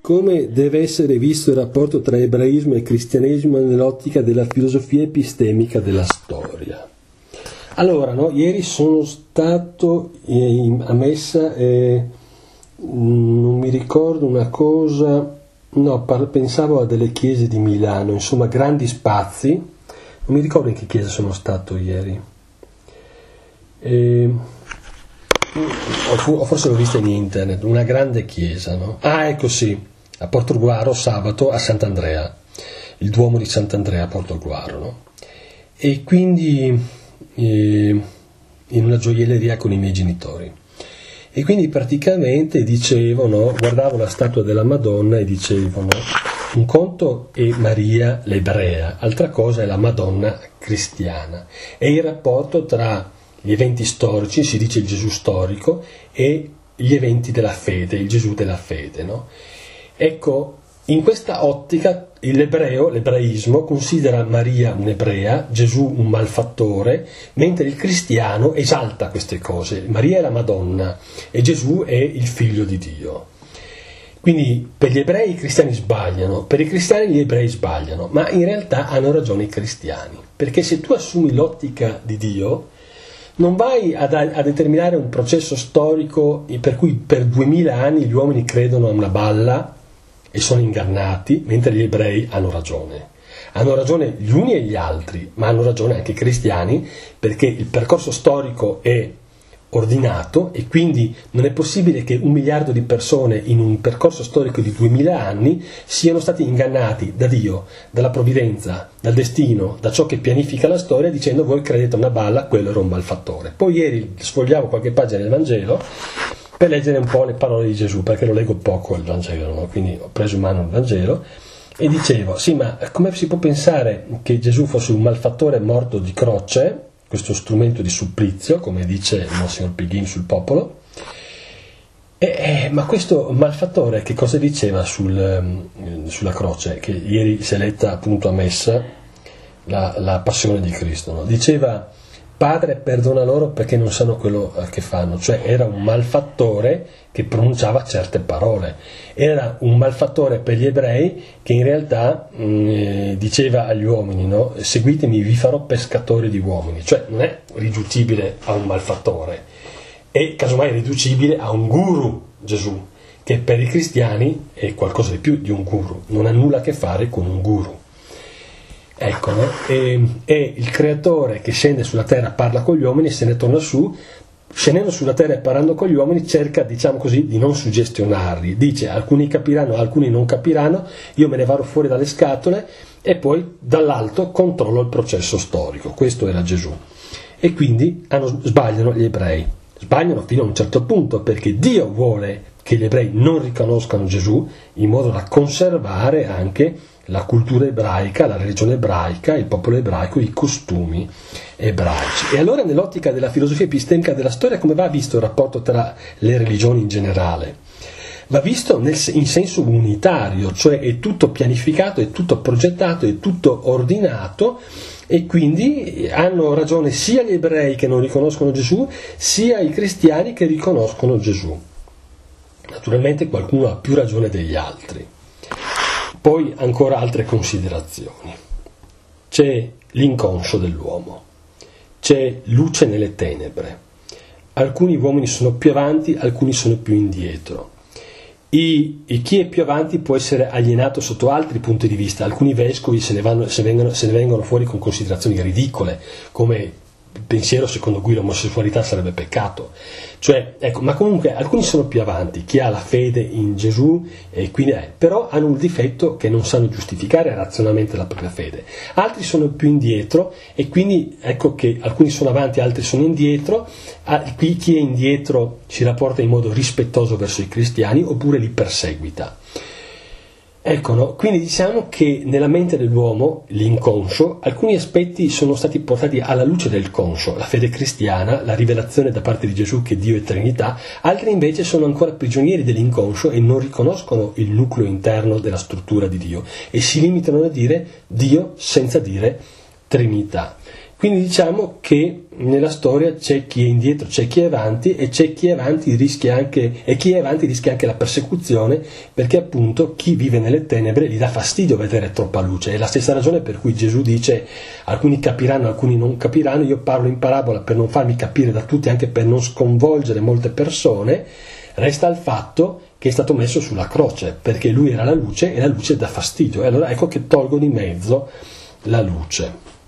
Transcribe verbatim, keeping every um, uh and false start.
come deve essere visto il rapporto tra ebraismo e cristianesimo nell'ottica della filosofia epistemica della storia. Allora, no, ieri sono stato in, a messa e non mi ricordo una cosa, no, par- pensavo a delle chiese di Milano, insomma grandi spazi, non mi ricordo in che chiesa sono stato ieri. E, o forse l'ho vista in internet, una grande chiesa, no? Ah, ecco sì, a Portogruaro sabato a Sant'Andrea, il Duomo di Sant'Andrea a Portogruaro, no? E quindi eh, in una gioielleria con i miei genitori. E quindi praticamente dicevano, guardavo la statua della Madonna e dicevano, un conto è Maria l'ebrea, altra cosa è la Madonna cristiana. E il rapporto tra gli eventi storici, si dice il Gesù storico, e gli eventi della fede, il Gesù della fede, no? Ecco, in questa ottica l'ebreo, l'ebraismo, considera Maria un'ebrea, Gesù un malfattore, mentre il cristiano esalta queste cose. Maria è la Madonna e Gesù è il figlio di Dio. Quindi per gli ebrei i cristiani sbagliano, per i cristiani gli ebrei sbagliano, ma in realtà hanno ragione i cristiani, perché se tu assumi l'ottica di Dio, non vai a, da, a determinare un processo storico per cui per duemila anni gli uomini credono a una balla e sono ingannati, mentre gli ebrei hanno ragione. Hanno ragione gli uni e gli altri, ma hanno ragione anche i cristiani, perché il percorso storico è ordinato e quindi non è possibile che un miliardo di persone in un percorso storico di duemila anni siano stati ingannati da Dio, dalla provvidenza, dal destino, da ciò che pianifica la storia, dicendo voi credete a una balla, quello era un malfattore. Poi ieri sfogliavo qualche pagina del Vangelo per leggere un po' le parole di Gesù, perché lo leggo poco il Vangelo, no? Quindi ho preso in mano il Vangelo e dicevo, sì, ma come si può pensare che Gesù fosse un malfattore morto di croce, questo strumento di supplizio, come dice Monsignor Pighin sul Popolo, e, eh, ma questo malfattore che cosa diceva sul, sulla croce, che ieri si è letta appunto a messa la, la passione di Cristo, no? Diceva, Padre perdona loro perché non sanno quello che fanno, cioè era un malfattore che pronunciava certe parole, era un malfattore per gli ebrei che in realtà mh, diceva agli uomini, no? Seguitemi, vi farò pescatori di uomini, cioè non è riducibile a un malfattore, è casomai riducibile a un guru Gesù, che per i cristiani è qualcosa di più di un guru, non ha nulla a che fare con un guru. Ecco, no? È, è il creatore che scende sulla terra, parla con gli uomini e se ne torna su, scendendo sulla terra e parlando con gli uomini cerca, diciamo così, di non suggestionarli, dice alcuni capiranno, alcuni non capiranno, io me ne vado fuori dalle scatole e poi dall'alto controllo il processo storico. Questo era Gesù. E quindi hanno, sbagliano gli ebrei, sbagliano fino a un certo punto, perché Dio vuole che gli ebrei non riconoscano Gesù in modo da conservare anche la cultura ebraica, la religione ebraica, il popolo ebraico, i costumi ebraici. E allora nell'ottica della filosofia epistemica della storia come va visto il rapporto tra le religioni in generale? Va visto nel, in senso unitario, cioè è tutto pianificato, è tutto progettato, è tutto ordinato e quindi hanno ragione sia gli ebrei che non riconoscono Gesù, sia i cristiani che riconoscono Gesù. Naturalmente qualcuno ha più ragione degli altri. Poi ancora altre considerazioni. C'è l'inconscio dell'uomo, c'è luce nelle tenebre. Alcuni uomini sono più avanti, alcuni sono più indietro. I, e chi è più avanti può essere alienato sotto altri punti di vista. Alcuni vescovi se ne, vanno, se vengono, se ne vengono fuori con considerazioni ridicole, come il pensiero secondo cui l'omosessualità sarebbe peccato. Cioè, ecco, ma comunque alcuni sono più avanti, chi ha la fede in Gesù, e quindi, eh, però hanno un difetto che non sanno giustificare razionalmente la propria fede. Altri sono più indietro e quindi ecco che alcuni sono avanti, altri sono indietro. Qui chi è indietro si rapporta in modo rispettoso verso i cristiani oppure li perseguita. Ecco, no? Quindi diciamo che nella mente dell'uomo, l'inconscio, alcuni aspetti sono stati portati alla luce del conscio, la fede cristiana, la rivelazione da parte di Gesù che Dio è Trinità, altri invece sono ancora prigionieri dell'inconscio e non riconoscono il nucleo interno della struttura di Dio e si limitano a dire Dio senza dire Trinità. Quindi diciamo che nella storia c'è chi è indietro, c'è chi è avanti, e c'è chi è avanti rischia anche, e chi è avanti rischia anche la persecuzione, perché appunto chi vive nelle tenebre gli dà fastidio vedere troppa luce. È la stessa ragione per cui Gesù dice: alcuni capiranno, alcuni non capiranno. Io parlo in parabola per non farmi capire da tutti, anche per non sconvolgere molte persone. Resta il fatto che è stato messo sulla croce, perché lui era la luce e la luce dà fastidio, e allora ecco che tolgo di mezzo la luce.